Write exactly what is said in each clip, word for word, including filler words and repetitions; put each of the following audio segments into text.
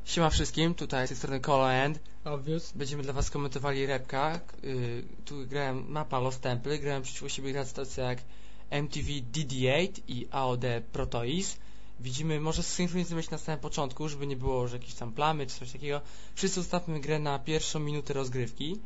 Siema wszystkim, tutaj z tej strony Colo and Obvious. Będziemy dla was komentowali repka. Yy, tu grałem mapa Lost Temple, grałem przeciwko siebie grać stacje jak M T V D D osiem i A O D Protois. Widzimy, może synchronizować na samym początku, żeby nie było, że jakieś tam plamy czy coś takiego. Wszyscy ustawmy grę na pierwszą minutę rozgrywki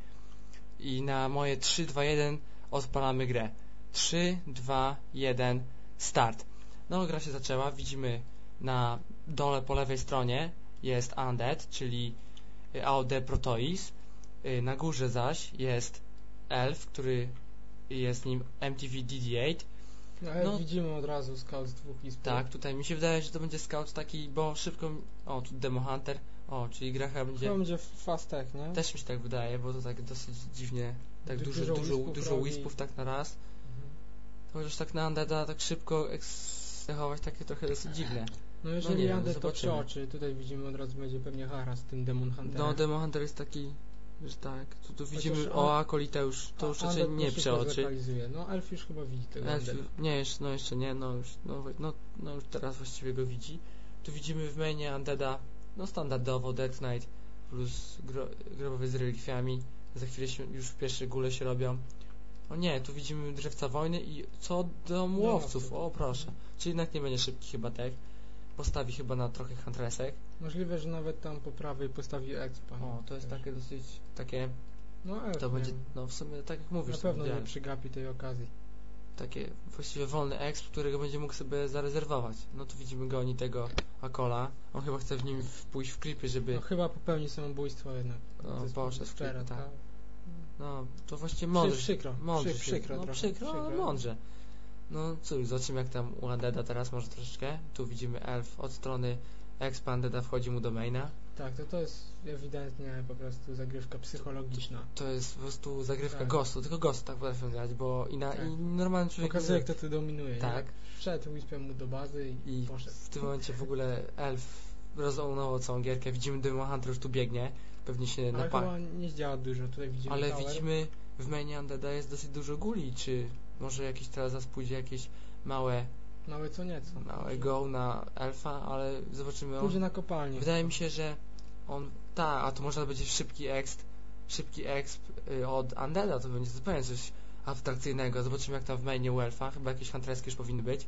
i na moje trzy, dwa, jeden odpalamy grę. trzy, dwa, jeden, start. No, gra się zaczęła, widzimy na dole po lewej stronie jest Undead, czyli A O D Protois. Na górze zaś jest Elf, który jest nim M T V D D osiem. No, no widzimy od razu scout z dwóch izb. Tak, tutaj mi się wydaje, że to będzie scout taki, bo szybko... O, tu Demo Hunter. O, czyli gra chyba będzie... To będzie fast tech, nie? Też mi się tak wydaje, bo to tak dosyć dziwnie, tak Du dużo, dużo, dużo, wispów, dużo wispów tak na raz. Mhm. Chociaż tak na Undeada tak szybko ekstechować, takie trochę dosyć dziwne. No jeżeli no Undead to przeoczy, tutaj widzimy od razu będzie pewnie haras z tym Demon Hunterem. No, Demon Hunter jest taki, że tak, tu, tu widzimy Chociaż o Akolita już, to już raczej nie przeoczy. No Elf już chyba widzi tego Elf, nie, jeszcze, no jeszcze nie, no już, no, no, no już teraz właściwie go widzi. Tu widzimy w mainie Undeada, no standardowo Death Knight plus gro, grobowy z relikwiami. Za chwilę się, już w pierwsze gule się robią. O nie, tu widzimy drzewca wojny i co do łowców, o proszę. Czyli jednak nie będzie szybki chyba tak. Postawi chyba na trochę huntresek. Możliwe, że nawet tam po prawej postawi expa. O, to jest też takie dosyć, takie... No elf, to będzie, wiem. no w sumie tak jak mówisz. Na pewno nie przygapi tej okazji. Takie właściwie wolny exp, którego będzie mógł sobie zarezerwować. No tu widzimy go oni tego Akola. On chyba chce w nim pójść w klipy, żeby... No chyba popełni samobójstwo jednak. No poszedł w klipy, tak. tak. No to właściwie mądrze. Przykro, mądrze Przy, przykro, no, trochę, przykro, przykro, ale mądrze. No cóż, zobaczymy jak tam u Undeada teraz może troszeczkę. Tu widzimy Elf od strony expa Undeada wchodzi mu do maina. Tak, to to jest ewidentnie po prostu zagrywka psychologiczna. To jest po prostu zagrywka tak. Ghostu, tylko Ghost tak potrafią grać, bo i, na, tak. i normalny człowiek... Pokazuje kto tu dominuje. Tak. Nie? Wszedł Wispem mu do bazy i, I poszedł. w tym momencie w ogóle Elf rozołnował całą gierkę. Widzimy Demon Hunter już tu biegnie. Pewnie się ale napali. chyba nie zdziała dużo, tutaj widzimy ale tower. widzimy w mainie Undeada jest dosyć dużo guli, czy może jakieś teraz pójdzie jakieś małe małe co nieco małe go na Elfa, ale zobaczymy. Pójdzie on, na kopalnię. Wydaje mi się, że on ta, a to może będzie szybki exp szybki exp y, od Undeada, to będzie zupełnie coś abstrakcyjnego. Zobaczymy jak tam w mainie u Elfa, chyba jakieś huntreski już powinny być.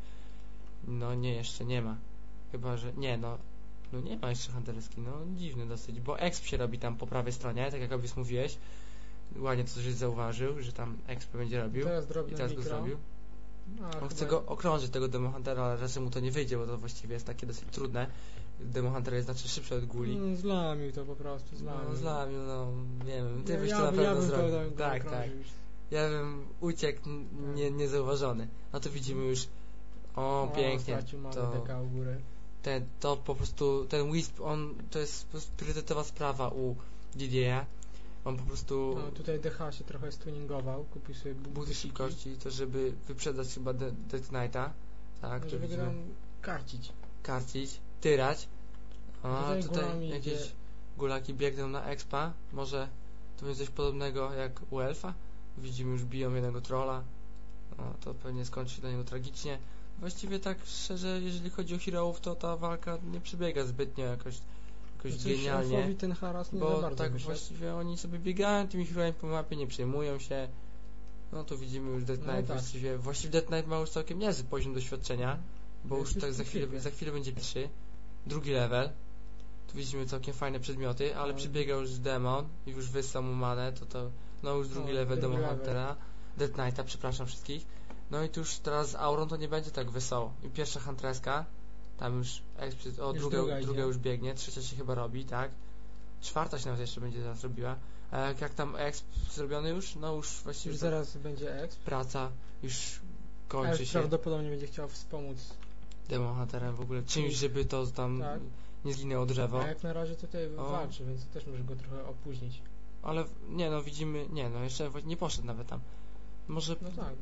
No nie, jeszcze nie ma. Chyba, że nie, no no nie ma jeszcze hunterski, no dziwny dosyć, bo exp się robi tam po prawej stronie, tak jak obie mówiłeś. Ładnie to coś zauważył, że tam exp będzie robił teraz i teraz mikro. go zrobił. No, on chce go okrążyć, tego Demo Huntera, ale raczej mu to nie wyjdzie, bo to właściwie jest takie dosyć trudne. Demo Hunter jest znacznie szybszy od guli. Mm, zlamił to po prostu, zlamił. No zlamił, no nie wiem, ty ja, byś ja, to na pewno ja zrobił. To, tak, tak. Już. Ja bym uciekł nie, niezauważony. No to widzimy już, o, o pięknie. To, u góry. Ten, to po prostu, ten Wisp, on, to jest po prostu priorytetowa sprawa u Didiera. On po prostu... No tutaj D H się trochę stuningował, kupił sobie buty szybkości, to żeby wyprzedać chyba Death Knighta. Tak, no, żeby go tam karcić. Karcić, tyrać. A tutaj, tutaj jakieś idzie. Gulaki biegną na expa. Może to będzie coś podobnego jak u Elfa. Widzimy już biją jednego trolla. No, to pewnie skończy się dla niego tragicznie. Właściwie tak szczerze, jeżeli chodzi o heroów, to ta walka nie przebiega zbytnio jakoś jakoś no genialnie, ten haras nie bo za bardzo tak wyszedł. właściwie oni sobie biegają tymi heroami po mapie, nie przejmują się. No tu widzimy już Death Knight, no tak. właściwie, właściwie Death Knight ma już całkiem niezły poziom doświadczenia, bo już tak za chwilę, za chwilę będzie pierwszy, drugi level. Tu widzimy całkiem fajne przedmioty, ale no. przybiegał już Demon i już wyssał mu manę, to to, no już drugi no, level Demon Huntera, Death Knighta, przepraszam wszystkich. No i tu już teraz z Aurą to nie będzie tak wesoło. I pierwsza huntreska, tam już, o, już druga, druga, druga już biegnie, trzecia się chyba robi, tak? Czwarta się nawet jeszcze będzie zaraz robiła. A jak, jak tam exp zrobiony już? No już właściwie... Już zaraz będzie exp. Praca już kończy exp się. prawdopodobnie będzie chciał wspomóc Demon Hunterem w ogóle, czymś, żeby to tam tak. nie zginęło drzewo. A jak na razie tutaj o. walczy, więc też może go trochę opóźnić. Ale nie no, widzimy, nie no, jeszcze nie poszedł nawet tam. Może... No tak.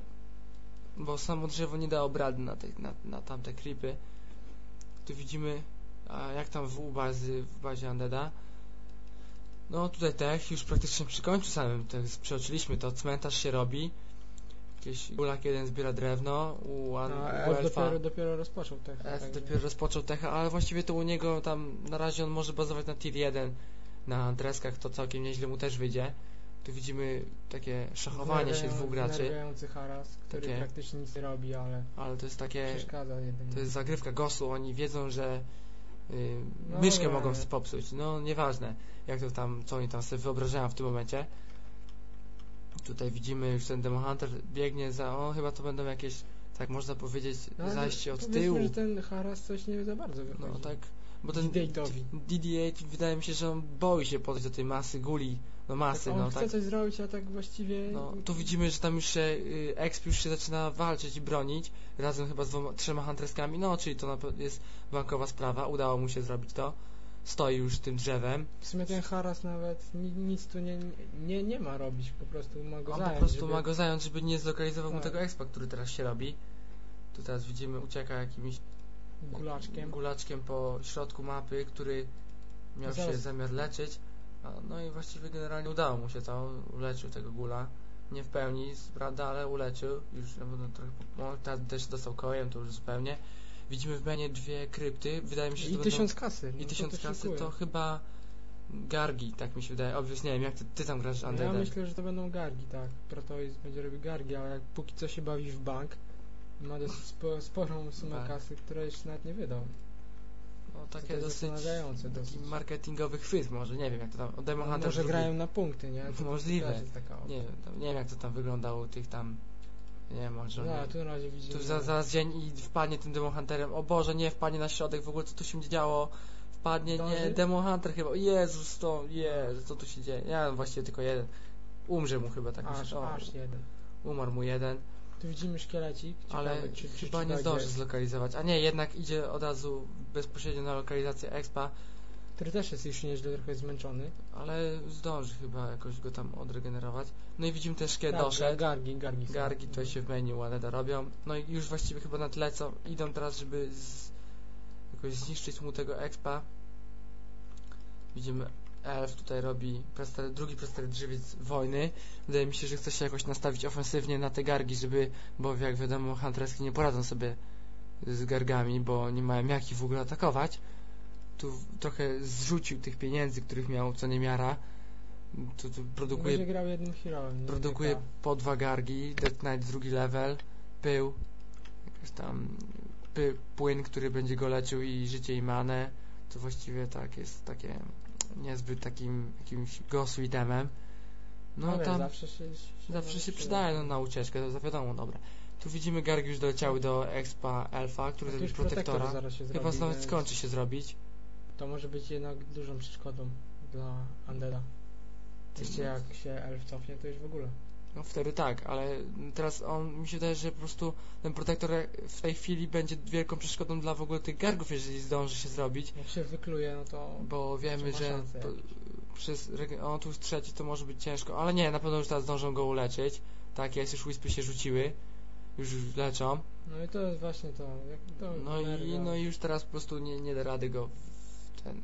Bo samo drzewo nie dało brady na, te, na, na tamte creepy. Tu widzimy a jak tam w bazy, w bazie Undeada. No tutaj tech już praktycznie przy końcu samym, tak przeoczyliśmy to, cmentarz się robi. jakieś Gulak jeden zbiera drewno, u, An- A u Elf Elfa dopiero, dopiero rozpoczął tech. Elf także- dopiero rozpoczął techa, ale właściwie to u niego tam na razie on może bazować na tier jeden, na dreskach to całkiem nieźle mu też wyjdzie. Tu widzimy takie szachowanie się Wnerwiają- dwóch graczy, wnerwiający haras, który Takie- praktycznie nic nie robi, ale ale to jest takie, przeszkadza jedynie. to jest zagrywka gosu, oni wiedzą, że y, No myszkę dobra, mogą ale- popsuć, no nieważne jak to tam, co oni tam sobie wyobrażają w tym momencie. Tutaj widzimy już ten Demon Hunter biegnie za, o chyba to będą jakieś, tak można powiedzieć, No, ale zajście od powiedzmy, tyłu. że ten haras coś nie za bardzo wychodzi. No tak, bo ten D D osiem. D D osiem wydaje mi się, że on boi się podejść do tej masy guli, no masy, Tak, on no chce tak. coś zrobić, a tak właściwie... No, tu widzimy, że tam już się y, Exp już się zaczyna walczyć i bronić, razem chyba z dwoma, trzema huntreskami, no czyli to na pe- jest bankowa sprawa, udało mu się zrobić to. Stoi już tym drzewem. W sumie ten haras nawet ni, nic tu nie, nie, nie ma robić, po prostu ma go On zająć, po prostu żeby... ma go zająć, żeby nie zlokalizował mu Tak. tego Expa, który teraz się robi. Tu teraz widzimy, ucieka jakimś Gulaczkiem. gulaczkiem po środku mapy, który miał Zaraz. się zamiar leczyć. A, no i właściwie generalnie udało mu się to, uleczył tego gula. Nie w pełni, prawda, ale uleczył. Już no, no, trochę, no, teraz też dostał kojem, to już zupełnie. Widzimy w menu dwie krypty, wydaje mi się, że I to tysiąc będą, kasy. i no tysiąc to kasy szykuje. to chyba Gargi, tak mi się wydaje. Obvious, nie wiem, jak ty, ty tam grasz No ja Undeadem. myślę, że to będą gargi, tak. Protois będzie robił gargi, ale jak póki co się bawi w bank, ma dosyć spo, sporą sumę Tak. kasy, która jeszcze nawet nie wydał. No, To takie jest dosyć, zastanawiające taki dosyć. marketingowy chwyt może, nie wiem jak to tam, o Demon No, Hunter może drugi- grają na punkty, nie? To Możliwe. też jest taka opcja. Nie wiem, tam, nie wiem jak to tam wyglądało u tych tam, nie wiem, może No, oni- a tu na razie widzimy... tu za, zaraz dzień i wpadnie tym Demon Hunterem, o Boże, nie, wpadnie na środek, w ogóle co tu się działo, wpadnie, nie, Dąży? Demon Hunter chyba, Jezus, to, Jezus, co tu się dzieje, ja właściwie tylko jeden, umrze mu chyba tak, Aż, myślę. O, aż jeden. umarł mu jeden, Tu widzimy szkielecik. ale Ciekawe, czy, czy, chyba czy nie dojdzie, zdąży zlokalizować, a nie, jednak idzie od razu bezpośrednio na lokalizację Expa, który też jest już nieźle trochę zmęczony. ale zdąży chyba jakoś go tam odregenerować. No i widzimy też, kiedy Tak, doszedł. Gargi, gargi. są. Gargi tutaj się w menu ładnie robią. No i już właściwie chyba na tle co idą teraz, żeby z, jakoś zniszczyć mu tego expa. Widzimy Elf tutaj robi prester, drugi prester drzewiec wojny. Wydaje mi się, że chce się jakoś nastawić ofensywnie na te gargi, żeby, bo jak wiadomo Huntreski nie poradzą sobie z gargami, bo nie mają jak ich w ogóle atakować. Tu trochę zrzucił tych pieniędzy, których miał co niemiara. Tu, tu produkuje Będzie grał jednym heroem. nie Produkuje T K. po dwa gargi, Death Knight drugi level, pył, jakiś tam py, płyn, który będzie go leczył i życie i manę, to właściwie tak jest takie niezbyt takim jakimś gosu itemem. No Ale tam zawsze się, się, zawsze się przydaje no, na ucieczkę, to za wiadomo, dobra. Tu widzimy gargi już doleciały do expa Elfa, który A tu zrobi już protektor protektora. zaraz się Chyba zrobi, nawet więc skończy się zrobić. To może być jednak dużą przeszkodą dla Undeada. Jeszcze jak się Elf cofnie, to już w ogóle. No wtedy tak, ale teraz on mi się wydaje, że po prostu ten protektor w tej chwili będzie wielką przeszkodą dla w ogóle tych gargów, jeżeli zdąży się zrobić, Jak się wykluje, no to... bo wiemy, ma że szansę po, jakieś. przez reg- on tu jest trzeci, to może być ciężko, ale nie, na pewno już teraz zdążą go uleczyć. Tak jest, już Wispy się rzuciły, już leczą. No i to jest właśnie to. Jak to No i, nerwa. no i już teraz po prostu nie, nie da rady go w ten...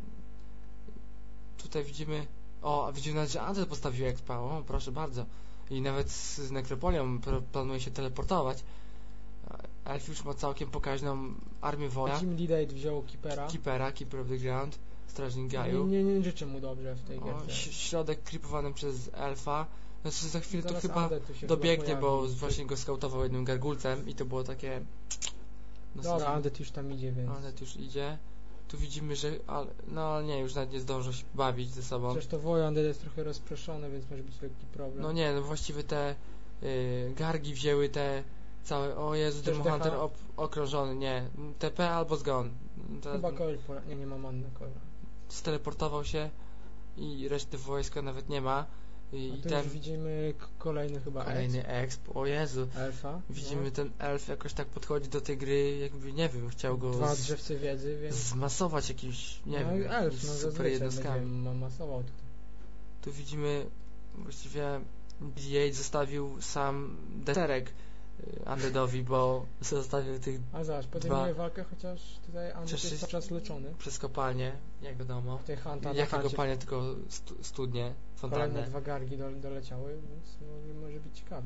Tutaj widzimy... O, widzimy nawet, że Andrzej postawił expa, o proszę bardzo. I nawet z, z Nekropolią pr- planuje się teleportować. Elf już ma całkiem pokaźną armię woja. Jim Lidate wziął Keepera. Keepera, Keeper of the Ground, Strażnik Nie, Gaju. nie, nie życzę mu dobrze w tej O, gierce. ś- środek creepowany przez Elfa. Znaczy za chwilę to Zaraz chyba Undead tu się dobiegnie, chyba bo pojawi. właśnie go skautował jednym gargulcem i to było takie... Dobra, Undead już tam idzie, więc... Undead już idzie. Tu widzimy, że... Ale, no ale nie, już nawet nie zdążą się bawić ze sobą. Przecież to wojo Undead jest trochę rozproszone, więc może być lekki problem. No nie, no właściwie te y, gargi wzięły te całe... O Jezu, Też Demon D H? Hunter op- okrążony, nie. T P albo zgon. Teraz Chyba Coil pora... Nie, nie ma manny Coil. steleportował się i reszty wojska nawet nie ma. I, A i tu ten już widzimy k- kolejny chyba kolejny exp. O Jezu. Elfa. Widzimy no. ten elf jakoś tak podchodzi do tej gry, jakby nie wiem, chciał go Dwa z, drzewcy wiedzy, więc... zmasować jakimś, nie no, wiem, elf, no super zazwyczaj jednostkami. będzie ma- masował tutaj. Tu widzimy właściwie B D osiem zostawił sam deserek y, Undeadowi, bo zostawił tych A zobacz, podejmuje walkę, chociaż tutaj Undead Przecież jest jest- cały czas leczony. przez kopalnię, jak wiadomo. Tutaj Hunta na Jakie Huncie kopalnie, tylko stu, studnie, kolejne fontanny. dwa gargi do, doleciały, więc może, może być ciekawe.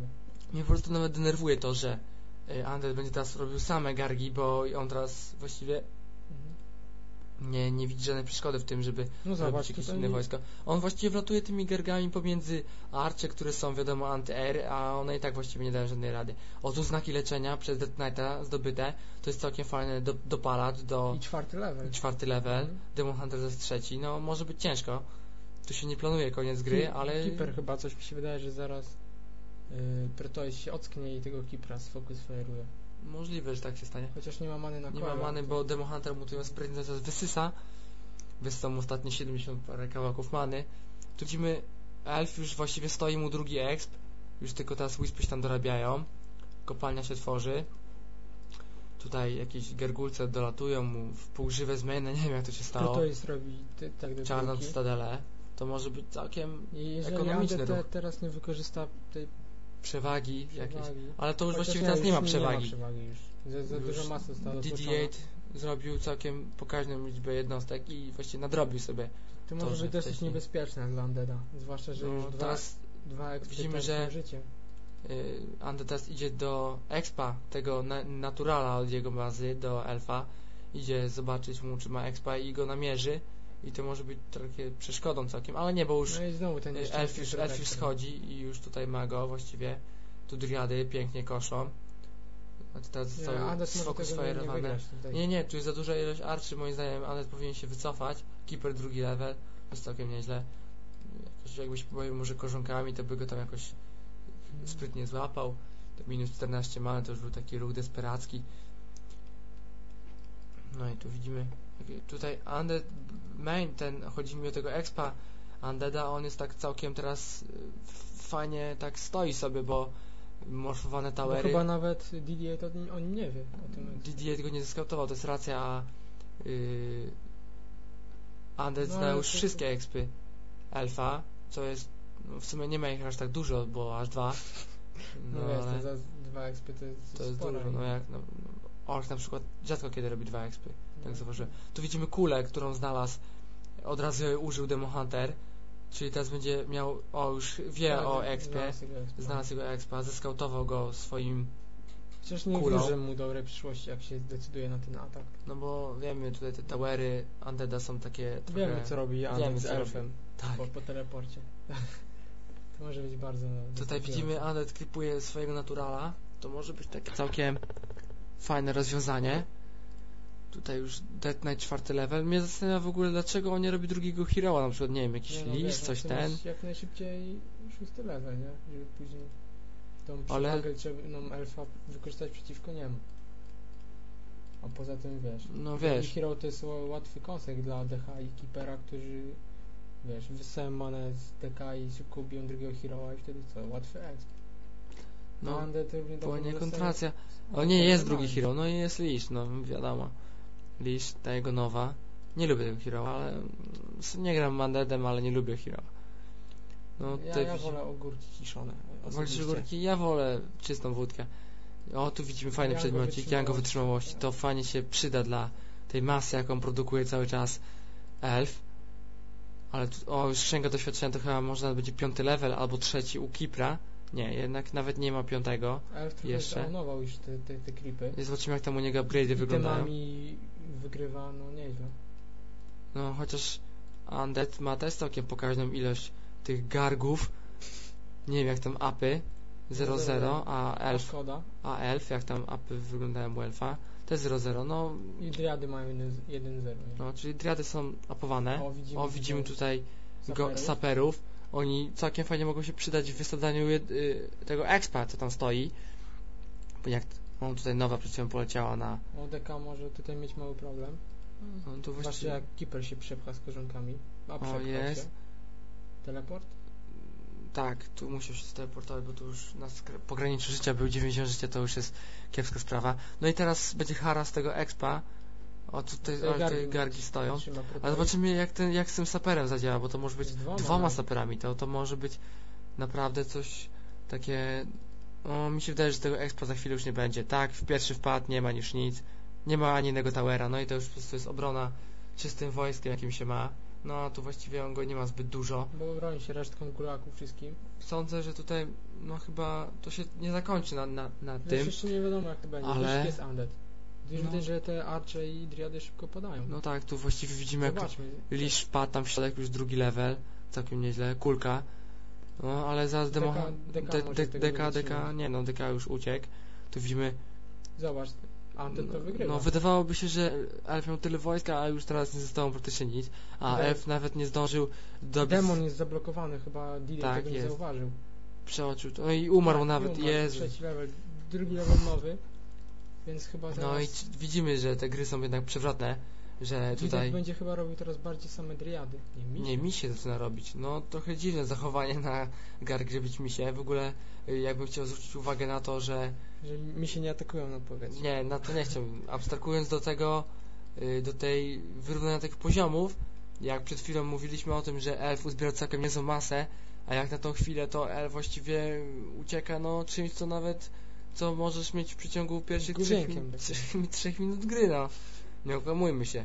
Mnie po prostu nawet denerwuje to, że y, Undead będzie teraz robił same gargi, bo on teraz właściwie Mhm. nie, nie widzi żadnej przeszkody w tym, żeby No zobacz, robić jakieś tutaj inne wojska. On właściwie wlatuje tymi gargami pomiędzy arcze, które są wiadomo anty-air, a one i tak właściwie nie dają żadnej rady. O, tu znaki leczenia przez Death Knighta zdobyte, to jest całkiem fajne do, dopalacz do i czwarty level. i czwarty level, Mhm. Demon Hunter to jest trzeci, no może być ciężko. Tu się nie planuje koniec gry, Ki- ale Keeper chyba, coś mi się wydaje, że zaraz yy, Protois się ocknie i tego Keepera sfocus fire'uje. możliwe, że tak się stanie. Chociaż nie ma many na Nie kole. ma many, bo Demon Hunter mu tu sprytnie zaraz wysysa. Wysysał ostatnie siedemdziesiąt parę kawałków many. Tu widzimy, elf już właściwie stoi mu drugi exp. Już tylko teraz Wispy się tam dorabiają. Kopalnia się tworzy. Tutaj jakieś gergulce dolatują mu w półżywe zmiany, nie wiem jak to się stało. Protois robi ty, tak do Czarną trójki. cytadelę. To może być całkiem I jeżeli ekonomiczny Undead te, ruch. teraz nie wykorzysta tej Przewagi, przewagi. jakieś. Ale to już Chociaż właściwie nie, teraz już nie ma Nie przewagi. ma przewagi już. Za, za Już dużo masy zostało D D dotłoczone. osiem zrobił całkiem pokaźną liczbę jednostek i właściwie nadrobił sobie. To to, może że być dosyć wcześniej- niebezpieczne dla Undeada. Zwłaszcza, że No, już dwa, teraz dwa ekspy widzimy, tracą że- życie. y, Undead teraz idzie do expa, tego na, naturala od jego bazy, do elfa. Idzie zobaczyć mu, czy ma expa i go namierzy. I to może być takie przeszkodą całkiem, ale nie, bo już No i znowu ten y, nieszczęsny elf już, elf już protektor. schodzi i już tutaj ma go właściwie. Tu driady pięknie koszą. A to teraz Nie, zostały Undead może sfokus tego nie, nie fire'owane. wygrać tutaj. Nie, nie, tu jest za duża ilość arczy, moim zdaniem Undead powinien się wycofać. Keeper drugi level, to jest całkiem nieźle. Jakoś, jakbyś pobawił może korzonkami, to by go tam jakoś sprytnie złapał. To minus czternaście mamy, to już był taki ruch desperacki. No i tu widzimy, tutaj Undead main, ten, chodzi mi o tego expa Undeada, on jest tak całkiem teraz y, fajnie tak stoi sobie, bo morfowane Bo towery. chyba nawet D D osiem to on nie wie o tym. D D osiem go nie zeskautował, to jest racja, a yy, Undead No, zna ale już to- wszystkie expy Elfa, co jest, no w sumie nie ma ich aż tak dużo, bo aż dwa. No, No, wiesz, ale to za dwa ekspy to jest to jest sporo. dużo, no jak no, Ork na przykład rzadko kiedy robi dwa expy, tak No. zauważyłem. Tu widzimy kulę, którą znalazł, od razu jej użył Demon Hunter, czyli teraz będzie miał, o już wie Tak, o expie, znalazł jego expa. znalazł jego expa, zeskautował go swoim. Przecież nie kulą. wróżę mu dobrej przyszłości, jak się zdecyduje na ten atak. No bo wiemy, tutaj te towery Undeada są takie trochę... Wiemy, co robi Wiemy, Undead z co robi. elfem Tak. po, po teleporcie. To może być bardzo... Tutaj zaskakujące. widzimy, Undead klipuje swojego naturala. To może być takie całkiem fajne rozwiązanie. Tutaj już Death Knight czwarty level. Mnie zastanawia w ogóle, dlaczego on nie robi drugiego hero'a, na przykład, nie wiem, jakiś Nie, no, list, wiesz, coś chcę ten. mieć jak najszybciej szósty level, nie? Żeby później tą Ale- przewagę trzeba elfa wykorzystać przeciwko niemu. A poza tym wiesz, No wiesz, Hero to jest ła- łatwy kąsek dla D H i Keepera, którzy wiesz, wysyłają manę z D K i szybko biją drugiego Hero'a i wtedy co? Łatwy exp. no, Undead równie dobrze płynie dostaje- kontracja. No, O nie, jest normalnie. drugi hero, no i jest Lish, no wiadomo. Lish, ta jego nowa. Nie lubię tego hero, ale mm, nie gram Undeadem, ale nie lubię hero. No ja, tutaj ja widzimy- wolę ogórki ciszone. Wolisz osobiście. ogórki? Ja wolę czystą wódkę. O, tu widzimy fajny Jango przedmiocik, Jango wytrzymałości. tak. To fajnie się przyda dla tej masy, jaką produkuje cały czas elf. Ale tu, o, już księga doświadczenia to chyba może nawet będzie piąty level, albo trzeci u Kipra. Nie, jednak nawet nie ma piątego. Elf trochę jeszcze. zaunował już te, te, te creepy. I zobaczymy, jak tam u niego upgrade'y wyglądają. Itemami wygrywa, no nieźle. No, chociaż Undead ma też całkiem pokaźną ilość tych gargów. Nie wiem, jak tam upy. zero zero, a A elf, szkoda. a elf, jak tam upy wyglądają u elfa. To jest zero zero, no, I driady mają jeden zero. no, czyli driady są upowane. O, widzimy, O, widzimy tutaj go, saperów. saperów. Oni całkiem fajnie mogą się przydać w wysadzaniu jed, y, tego expa, co tam stoi. Bo jak on tutaj nowa przed chwilą poleciała na... O, D K może tutaj mieć mały problem. No, to Zwłaszcza właściwie... jak Keeper się przepcha z korzonkami. A przepchał jest. się. Teleport? Tak, tu musiał się teleportować, bo tu już na skra- pograniczu życia był dziewięćdziesiąt życia, to już jest kiepska sprawa. No i teraz będzie haras tego expa. O, tutaj, Tutaj ale tutaj gargi gargi stoją. Trzyma Protois. Ale zobaczymy, jak, ten, jak z tym saperem zadziała, bo to może być Z dwoma, dwoma no. saperami. To, to może być naprawdę coś takie... O, mi się wydaje, że tego expa za chwilę już nie będzie. Tak, w pierwszy wpad nie ma już nic. Nie ma ani jednego towera. No i to już po prostu jest obrona czystym wojskiem, jakim się ma. No a tu właściwie on go nie ma zbyt dużo. Bo broni się resztką kulaków wszystkim. Sądzę, że tutaj no chyba to się nie zakończy na, na, na Wiesz, tym. jeszcze nie wiadomo jak to będzie. Ale- Ale... jest Undead. Już No. widać, że te arcze i driady szybko padają. No tak, tu właściwie widzimy jak Zobaczmy. Lisz wpadł tam w środek, już drugi level, całkiem nieźle, kulka. No ale zaraz demo... Deka- deka de, może de, tego deka, nie deka, wytrzyma. nie no, deka już uciekł. Tu widzimy, Zobacz, Undead to wygrywa. no wydawałoby się, że Elf miał tyle wojska, a już teraz nie zostało praktycznie nic. A Dem- Elf nawet nie zdążył dobić, Demon jest zablokowany, chyba D J Tak, tego nie jest. zauważył. przeoczył to, no i umarł Tak, nawet, i umarł, Jezu. Trzeci level, drugi level nowy, więc chyba teraz... No i c- widzimy, że te gry są jednak przewrotne, że Tutaj tutaj... będzie chyba robił teraz bardziej same driady. Nie, mi Nie, mi się zaczyna robić. No trochę dziwne zachowanie na gar grzebić mi się. W ogóle y, jakbym chciał zwrócić uwagę na to, że Że mi się nie atakują na powiedz. nie, na to nie chciałbym. Abstrahując do tego, y, do tej wyrównania tych poziomów, jak przed chwilą mówiliśmy o tym, że elf uzbiera całkiem niezłą masę, a jak na tą chwilę to elf właściwie ucieka no czymś, co nawet co możesz mieć w przeciągu pierwszych trzech, Guzieńkiem min- takim. trzech, trzech minut gry, no. Nie okłamujmy się.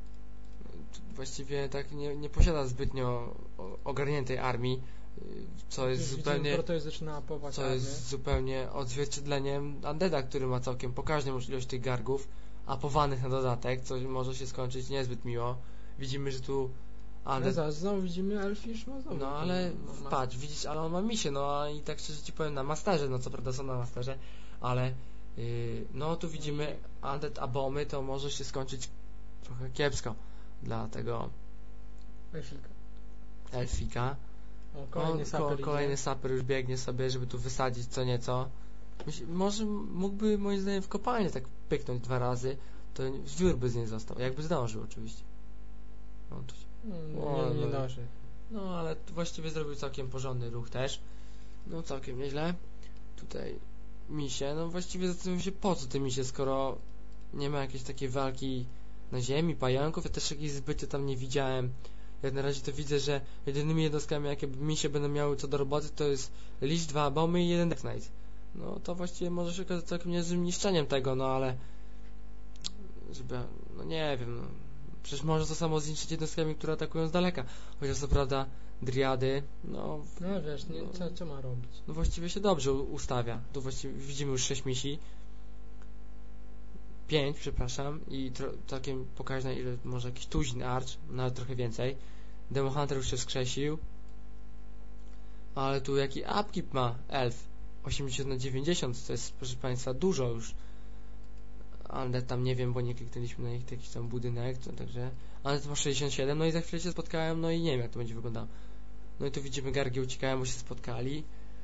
Właściwie tak nie, nie posiada zbytnio o- ogarniętej armii, y, co jest Już zupełnie widzimy, Protoss zaczyna apować co armię. jest zupełnie odzwierciedleniem Undeada, który ma całkiem pokaźną ilość tych gargów, apowanych na dodatek, co może się skończyć niezbyt miło. Widzimy, że tu Ale Undead... zaraz znowu widzimy Elfish ma znowu. No tą- ale ma- ma- patrz, widzisz, ale on ma misie, no a i tak szczerze ci powiem, na Masterze, no co prawda są na Masterze, ale yy, no tu widzimy Undead Abomy, to może się skończyć trochę kiepsko dla tego Elfika. Elfika. O, kolejny On, saper ko, idzie. kolejny saper już biegnie sobie, żeby tu wysadzić co nieco. Myśl, może mógłby moim zdaniem w kopalnię tak pyknąć dwa razy, to wiór by z niej został, jakby zdążył oczywiście. No, tu, Mm, O, nie, nie no. dąży. no ale tu właściwie zrobił całkiem porządny ruch też. No całkiem nieźle. Tutaj misie, no właściwie zastanawiam się po co te misie, skoro nie ma jakiejś takiej walki na ziemi, pająków, ja też jakiejś zbycie tam nie widziałem. Jak na razie to widzę, że jedynymi jednostkami jakie misie będą miały co do roboty to jest Lich, dwa bomby i jeden Death Knight. No to właściwie może się okazać całkiem niezłym niszczeniem tego, no ale żeby, no nie wiem, no. Przecież może to samo zniszczyć jednostkami, które atakują z daleka. Chociaż co prawda driady, no, No wiesz, nie, co, co ma robić? no właściwie się dobrze u- ustawia. Tu właściwie widzimy już sześć misi. pięć, przepraszam, i tro, całkiem pokaźne ile, może jakiś tuzin arch, nawet trochę więcej. Demo Hunter już się wskrzesił. Ale tu jaki upkeep ma elf? osiemdziesiąt na dziewięćdziesiąt, to jest, proszę Państwa, dużo już. Ale tam nie wiem, bo nie kliknęliśmy na ich jakiś tam budynek, to, także... Ale to ma sześćdziesiąt siedem, no i za chwilę się spotkałem, no i nie wiem jak to będzie wyglądało. No i tu widzimy, gargi uciekają, bo się spotkali.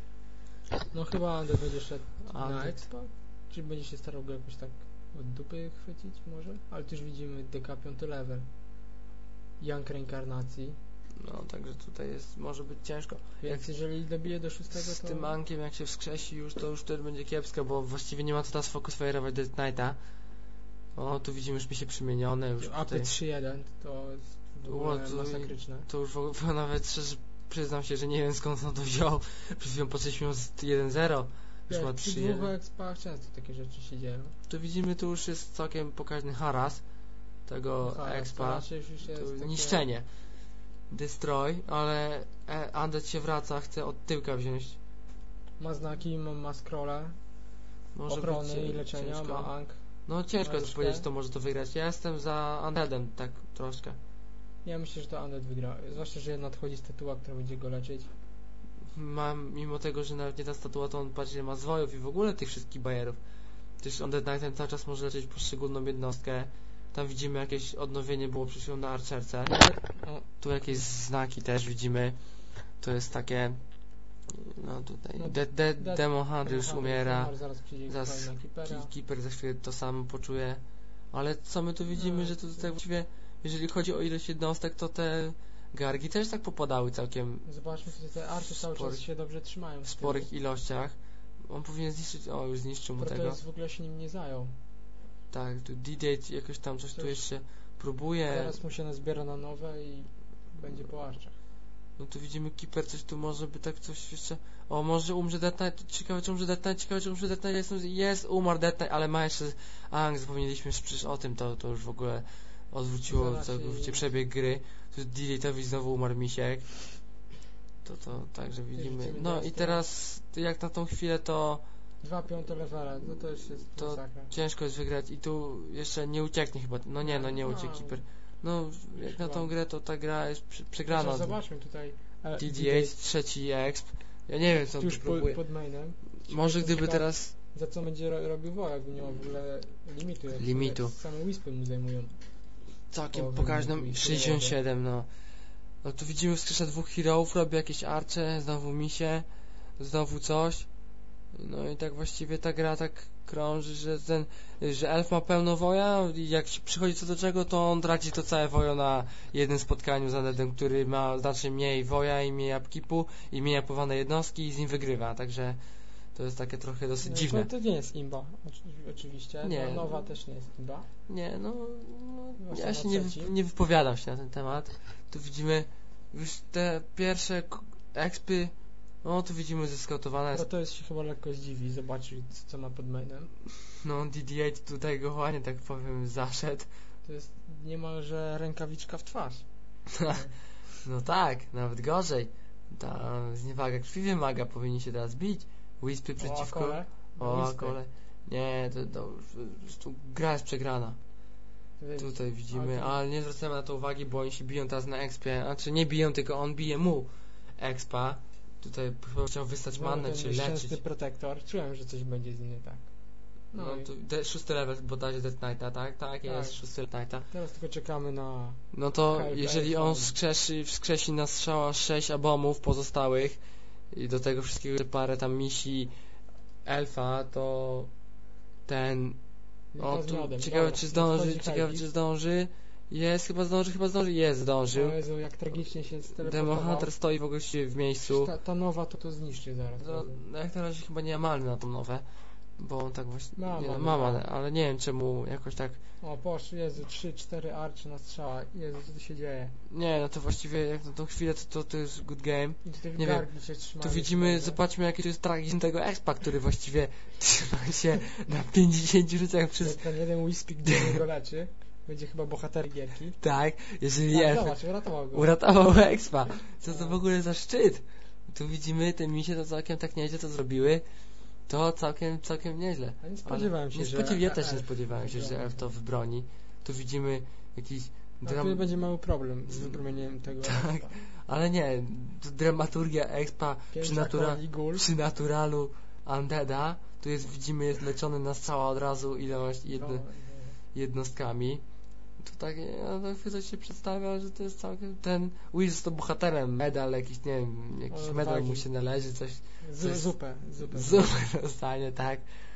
No chyba Undead będzie szedł na Undead. expa? Czy będzie się starał go jakoś tak od dupy chwycić może? Ale tu już widzimy D K piąty level. Jank reinkarnacji. No, także tutaj jest, może być ciężko. Więc jeżeli dobije do szóstego, Z to... tym Ankiem jak się wskrzesi już, to już wtedy będzie kiepsko, bo właściwie nie ma co teraz fokus fajerować Death Knighta. O, tu widzimy już mi się przemienione już A P tutaj. trzy jeden to jest w O, ogóle to- masakryczne. To już w ogóle nawet szczerze przyznam się, że nie wiem skąd on to wziął. Przed chwilą patrzyliśmy z jeden zero. Już Wiesz, ma przy trzy dwóch jeden. expach często takie rzeczy się dzieją. Tu widzimy, tu już jest całkiem pokaźny haras tego Aha, to expa. raczej już jest Tu takie... niszczenie. Destroy, ale e, Undead się wraca, chce od tyłka wziąć. Ma znaki, ma, ma scrolle, Może ochrony być i leczenia, ciężko. ma Ank. No ciężko Ma jest już powiedzieć, te? kto może to wygrać. Ja jestem za Undeadem, tak troszkę. Ja myślę, że to Undead wygra. Zwłaszcza, że nadchodzi statua, która będzie go leczyć. Mam, mimo tego, że nawet nie ta statua, to on patrz, ile ma zwojów i w ogóle tych wszystkich bajerów. Też Undead Knightem cały czas może leczyć poszczególną jednostkę. Tam widzimy jakieś odnowienie było przed chwilą na Archerce. O, Tu jakieś znaki też widzimy. To jest takie... No tutaj... No, De, de, de- Demo Hunter już Hunter umiera. umarł, zaraz przyjdzie Zaraz kolejna Keepera. Ki- Keeper za chwilę to samo poczuje. Ale co my tu widzimy, No, że to to- tutaj właściwie, jeżeli chodzi o ilość jednostek, to te gargi też tak popadały całkiem Zobaczmy, że te arty cały Sporych- czas się dobrze trzymają. w sporych ilościach. On powinien zniszczyć... O, już zniszczył mu tego. Protoss w ogóle się nim nie zajął. Tak, tu D-Date jakoś tam coś tu Coś- jeszcze próbuje. Teraz mu się nazbiera na nowe i będzie po arczach. No tu widzimy Keeper, coś tu może by tak coś jeszcze... O, może umrze Death Knight, ciekawe czy umrze Death Knight, ciekawe czy umrze Death Knight, jest, jest umarł Death Knight, ale ma jeszcze Ang, zapomnieliśmy przecież o tym, to, to już w ogóle odwróciło Zaraz całkowicie się- przebieg gry. Tu Deletowi znowu umarł misiek. To to także widzimy. widzimy No i Destra. teraz jak na tą chwilę to Dwa piąte levela, no to już jest To masakra. ciężko jest wygrać i tu jeszcze nie ucieknie chyba. No nie, no nie No. uciekł Keeper. No jak na tą Chyba. grę to ta gra jest przy- przegrana. Chociaż zobaczmy tutaj. e, D D osiem, trzeci exp. Ja nie wiem co on tu Tuż po, próbuje. pod mainem. Może gdyby Ciekawe, teraz Za co będzie ro, robił woja, jakby nie ma w ogóle limitu. Jak Limitu. sobie Same wispy mu zajmują. całkiem połowę pokaźną minuty i sześćdziesiąt siedem, no. No tu widzimy wskrzesza dwóch heroów, robi jakieś arcze, znowu misie, znowu coś. No i tak właściwie ta gra tak krąży, że ten, że elf ma pełno woja i jak się przychodzi co do czego, to on traci to całe wojo na jednym spotkaniu z Undeadem, który ma znacznie mniej woja i mniej upkeepu i mniej apowane jednostki i z nim wygrywa, także to jest takie trochę dosyć No, dziwne. To, to nie jest imba, oczy- oczywiście. Nie. No, nowa też nie jest imba. Nie, no, no Zwłaszcza ja na się nie, trzeci. wy- nie wypowiadam się na ten temat. Tu widzimy już te pierwsze k- expy, no tu widzimy zeskautowane. No to jest się chyba lekko zdziwi, zobaczy co, co ma pod mainem. No D D osiem tutaj go ładnie, tak powiem, zaszedł. To jest niemalże rękawiczka w twarz. No tak, nawet gorzej. Ta zniewaga krwi wymaga, powinni się teraz bić. Wispy przeciwko... O, akole. O, Wispy. akole. Nie, to, to już tu gra jest przegrana. Tutaj widzimy, Ale to- ale nie zwracamy na to uwagi, bo oni się biją teraz na expie. Znaczy nie biją, tylko on bije mu expa. Tutaj chyba chciał wystać Znowu mannę, ten czy nieszczęsny leczyć. protektor. Czułem, że coś będzie z nim nie tak. No, No, i to de, szósty level bodajże Death Knighta, tak? Tak, jest, Tak. szósty Knighta. teraz tylko czekamy na... No to Hej, jeżeli hej, on hej. wskrzesi, wskrzesi na strzała sześć abomów pozostałych i do tego wszystkiego jeszcze parę tam misi elfa, to ten... O, Licha z tu miodem. ciekawe Dobra, czy zdąży, nadchodzi ciekawe Helgi. czy zdąży. Jest, chyba zdąży, chyba zdąży, jest, O zdążył. Jezu, jak tragicznie się Demo steleportował. Hunter stoi w ogóle w miejscu. Ta, ta nowa to to zniszczy zaraz. No, Jezu. no jak na razie chyba nie ma many na tą nowę, bo on tak właśnie... Ma nie, no, manę, ma ma. manę, ale nie wiem czemu jakoś tak... O, poszło, Jezu, trzy cztery arczy na strzała. Jezu, co tu się dzieje? Nie, no to właściwie jak na tą chwilę to, to, to jest good game. I tutaj Nie wiem, gargi się trzymają. Tu widzimy, dobrze. zobaczmy jaki to jest tragizm tego expa, który właściwie trzyma się na pięćdziesięciu życiach przez... Ten jeden Wispik, gdzie go leczy, będzie chyba bohater gierki. Tak, jeżeli Tak, elf zobacz, uratował go. uratował expa. Co to w ogóle za szczyt? Tu widzimy, te misie to całkiem tak nieźle to zrobiły. To całkiem, całkiem nieźle. A nie spodziewałem Ale się, nie że spodziew- ja też nie elf spodziewałem się, że wybroni. elf to wybroni. Tu widzimy jakiś No, dram... tu będzie mały problem z wybronieniem tego. Tak. elfa. Ale nie, tu dramaturgia expa Pięć przy, natura... akoli, gul. przy naturalu Undeada. Tu jest, widzimy, jest leczony na strzała od razu ilość jedno... No, jednostkami. Tu tak, ja tak chwyta się przedstawia, że to jest całkiem ten Will jest to bohaterem, medal jakiś, nie wiem, jakiś O, medal tak. mu się należy, coś, no. coś- Z, zupę, zupę. zupę dostanie, tak.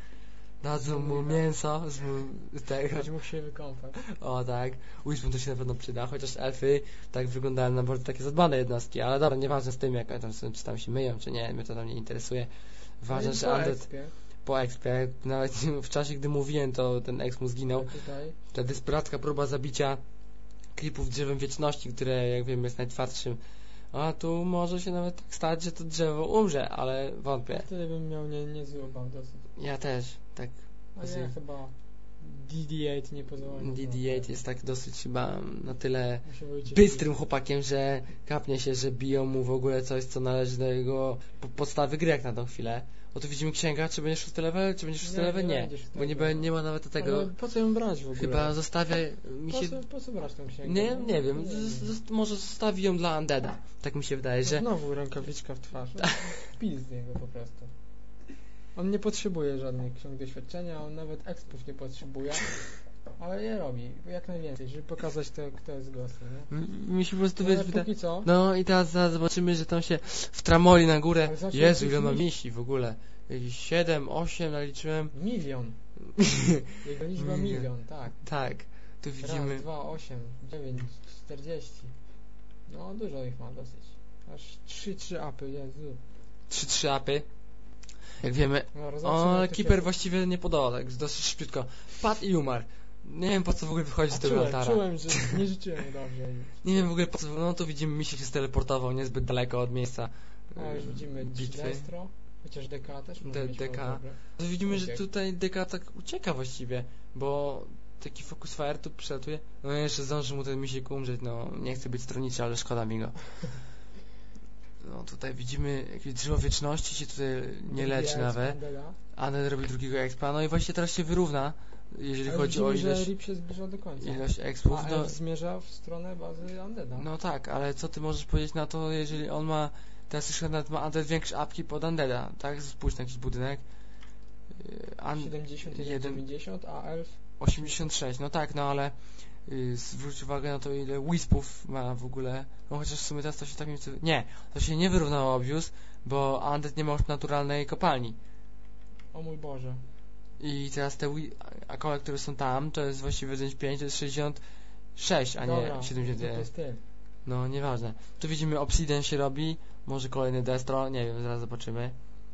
Dadzą mu Zupę. mięso z mu, tego, Będzie mógł się wykąpać. o tak, Wishbone to się na pewno przyda, chociaż elfy tak wyglądają na bardzo takie zadbane jednostki, ale dobra, nieważne z tym, jak tam, czy tam się myją, czy nie, mnie to tam nie interesuje. Ważne, No i że po Undead expie, po expie, nawet w czasie, gdy mówiłem, to ten exp mu zginął. Tutaj. Ta desperacka próba zabicia klipów drzewem wieczności, które jak wiemy jest najtwardszym. A tu może się nawet tak stać, że to drzewo umrze, ale wątpię. Wtedy bym miał nie, niezły obaw dosyć. Ja też, tak. A nie, chyba D D osiem nie pozwoli. D D osiem jest tak dosyć chyba na tyle Muszę wyjść- bystrym chłopakiem, że kapnie się, że biją mu w ogóle coś, co należy do jego po- podstawy gry jak na tą chwilę. O tu widzimy księga, czy będzie szósty level, czy będzie szósty Nie, level? nie Nie, będzie szóstego bo nie, be- nie ma nawet tego. Ale po co ją brać w ogóle? Chyba zostawia mi po, się... co, po co brać tą księgę? Nie, No, nie wiem, z, z, może zostawi ją dla Undeada. Tak mi się wydaje, No że... Znowu rękawiczka w twarz. Pil z niego po prostu. On nie potrzebuje żadnych ksiąg doświadczenia, on nawet expów nie potrzebuje, ale je robi, jak najwięcej, żeby pokazać to, kto jest gościem, nie? M- Mi się po prostu Ale wiesz, wyda... póki co, No i teraz zaraz zobaczymy, że tam się wtramoli na górę. Ale zobaczmy, Jezu, jak ile ma misi. misi w ogóle. Jakieś siedem, osiem naliczyłem. milion. Jego liczba Milion. milion, tak. Tak, tu widzimy. Raz, dwa, osiem, dziewięć, czterdzieści. No dużo ich ma dosyć. Aż trzy, trzy apy, Jezu. trzy trzy apy. Jak wiemy. No, zobaczymy, O, jak to Keeper się- właściwie nie podoła, tak dosyć szybciutko. Padł i umarł. Nie wiem po co w ogóle wychodzi z A tego czułem, altara. czułem, że nie życzyłem mu dobrze. Nie wiem w ogóle po co. No to widzimy, mi się steleportował niezbyt daleko od miejsca. O, już widzimy bitwy. Destro, chociaż D K też może D- mieć D K. mało dobre. To widzimy, że Uciekł. tutaj D K tak ucieka właściwie, bo taki Focusfire tu przylatuje, no jeszcze zdąży mu ten misiek umrzeć, no nie chcę być stronniczy, ale szkoda mi go. No tutaj widzimy jakieś drzewo wieczności się tutaj nie leczy nawet. Anded robi drugiego expa, no i właśnie teraz się wyrówna, jeżeli ale chodzi widzimy, o ilość, że Rip się zbliża do końca. ilość expów. A No, Elf zmierza w stronę bazy Andeda. no tak, ale co ty możesz powiedzieć na to, jeżeli on ma, teraz już nawet ma Anded większe apki pod Andeda, tak? Spójrz na jakiś budynek. An- siedemdziesiąt jeden, dziewięćdziesiąt, a Elf osiemdziesiąt sześć, no tak, no ale yy, zwróć uwagę na to, ile Wispów ma w ogóle, no chociaż w sumie teraz to się tak nie... Nie, to się nie wyrównało obvious, bo Undead nie ma już naturalnej kopalni. O mój Boże. I teraz te wi- akole, które są tam, to jest właściwie dziewięćdziesiąt pięć, to jest sześćdziesiąt sześć, a Dobra, nie siedemdziesiąt jeden. to jest ty. No, nieważne. Tu widzimy Obsidian się robi, może kolejny Destro, nie wiem, zaraz zobaczymy.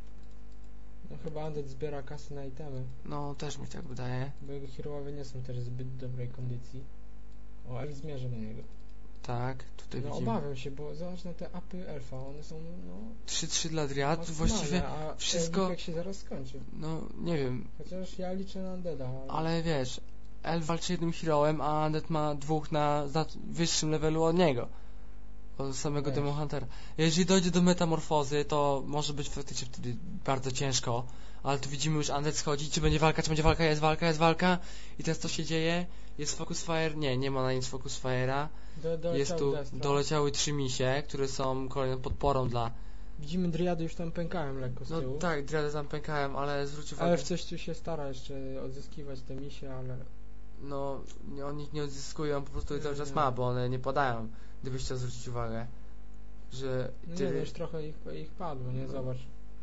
No chyba Undead zbiera kasy na itemy, No, też mi się tak wydaje. bo jego herołowie nie są też w zbyt dobrej kondycji. O, Elf zmierza na niego. Tak, tutaj No widzimy. obawiam się, bo zobacz na te apy Elfa, one są no... trzy trzy dla Driad, maksymalne, właściwie a wszystko... jak się zaraz skończy. No, nie wiem, Chociaż ja liczę na Undeada. Ale... ale wiesz, Elf walczy jednym heroem, a Undead ma dwóch na zna- wyższym levelu od niego. Od samego Wiesz. Demon Huntera. Jeżeli dojdzie do metamorfozy, to może być faktycznie wtedy bardzo ciężko, ale tu widzimy już Undead schodzi, czy będzie walka, czy będzie walka, jest walka, jest walka i teraz co się dzieje? Jest Focus Fire? Nie, nie ma na nic Focus Fire'a. Do, do Jest tu, doleciały trzy misie, które są kolejną podporą dla... Widzimy Driady już tam pękają lekko z No tyłu. tak, Driady tam pękałem, ale zwróć uwagę... Ale w coś tu się stara jeszcze odzyskiwać te misie, ale... No, nie, on ich nie odzyskują, on po prostu je Nie, cały czas nie. ma, bo one nie padają. Gdybyś chciał zwrócić uwagę, że No ty... nie, no już trochę ich, ich padło, nie? No. Zobacz.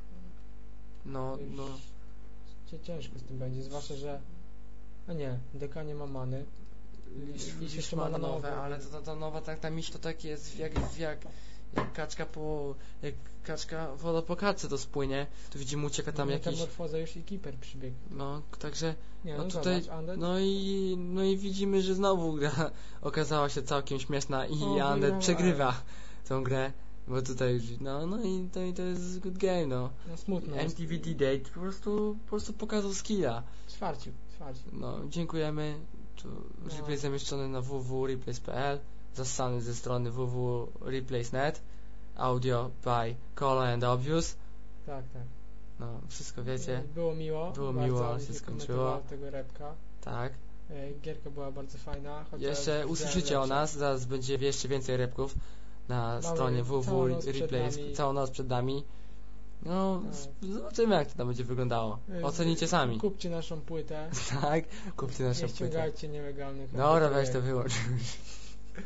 No, Już no... cie- ciężko z tym będzie, zwłaszcza, że... A nie, deka nie ma many. Lisz, Lisz lisz jeszcze ma ma nowe, nowe. ale to, to, ta nowa, tak, ta miś to tak jest jak, jak, jak kaczka po... jak kaczka woda po kaczce to spłynie, tu widzimy ucieka tam jakiś... Metamorfoza już i Keeper przybiegł. No, także... Nie, No no, tutaj, zobacz, Undead. no i, no i widzimy, że znowu gra okazała się całkiem śmieszna i O, Undead wygrała. przegrywa tą grę, bo tutaj już, no, no i to, i to jest good game, no. No smutno. M T V D-Date po prostu, po prostu pokazał skilla. Czwarciu, czwarciu. No, dziękujemy. Tu No. replay zamieszczony na w w w kropka replays kropka p l, zassany ze strony w w w kropka replays kropka net, audio by Colo and Obvious. Tak, tak. No, wszystko wiecie. Było miło. Było bardzo miło, mi się skończyło. komentowało tego repka. Tak. E, Gierka była bardzo fajna. chociaż Jeszcze widziałem usłyszycie o lepsze. nas, zaraz będzie jeszcze więcej repków na Mamy stronie w w w całą noc kropka przed replays, nami. całą noc przed nami. No, Tak. z- zobaczymy jak to tam będzie wyglądało. E, Ocenicie sami. Kupcie naszą płytę. Tak, kupcie naszą Nie płytę. ściągajcie nielegalnych. Dobra, weź MP3. to wyłącz.